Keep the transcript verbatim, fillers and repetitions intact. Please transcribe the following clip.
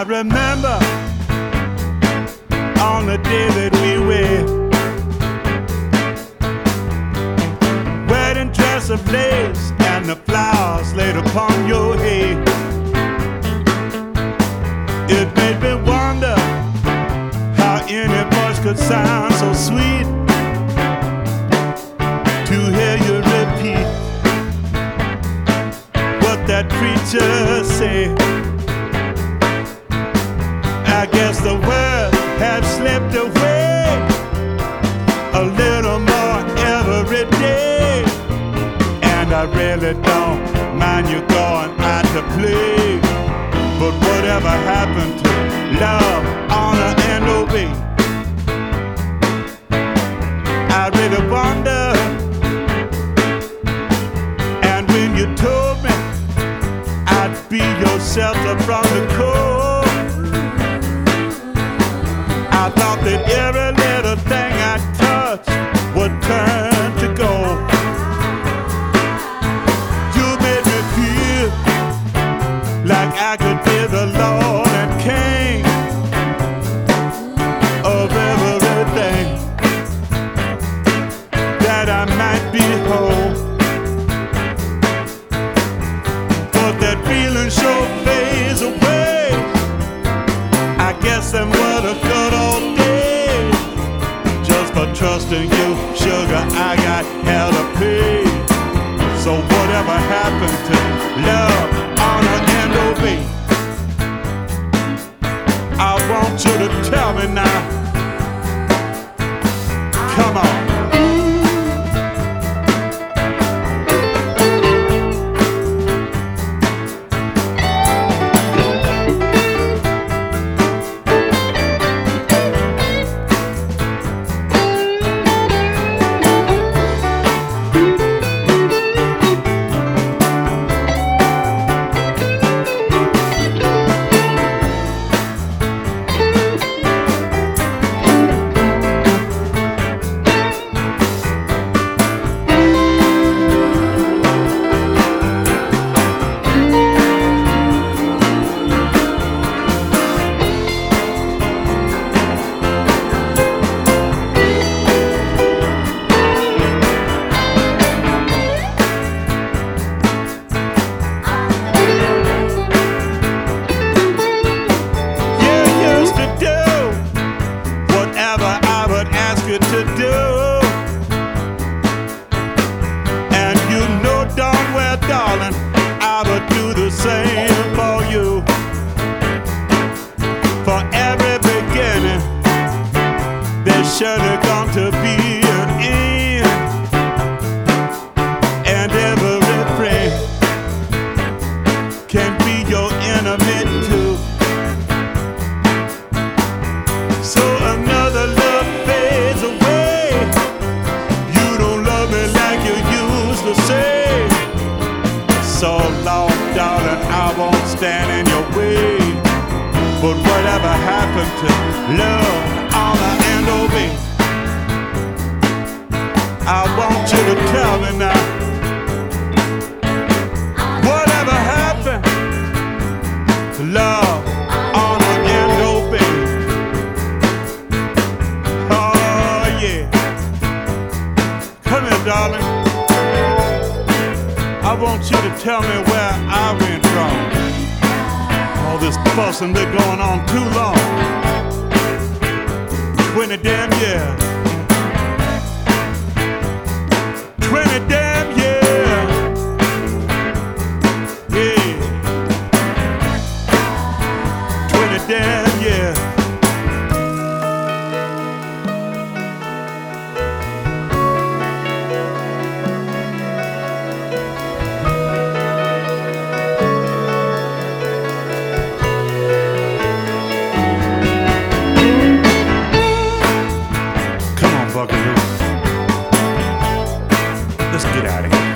remember on the day that we wed, wedding dress ablaze and the flowers laid upon your head. It made me wonder how any voice could sound so sweet to hear you repeat what that preacher said. I guess the word had slipped away a little more every day, and I really don't mind you going out to play. But whatever happened to love, honor, and obey? I really wonder. And when you told me I'd be your shelter from the cold, I thought that every little thing I touched would turn to gold. You made me feel like I could be the Lord and King of everything, that I might be whole. But that feeling sure fades away. I guess them were the good old days. Just for trusting you, sugar, I got hell to pay. So whatever happened to love, honor, and obey? I want you to tell me now. Come on. To do, and you know darn well, darling, I would do the same for you. For every beginning, there's surely going to be an end, and every friend can be your enemy too. So another love fades away. You don't love me like you used to say. So long, darling, I won't stand in your way. But whatever happened to love, honor, and obey? I want you to tell me now. Whatever happened to love, honor, and obey? Darling, I want you to tell me where I went wrong. All this fussing been going on too long. Twenty damn years. Twenty damn years. Yeah. Twenty damn years. Let's get out of here.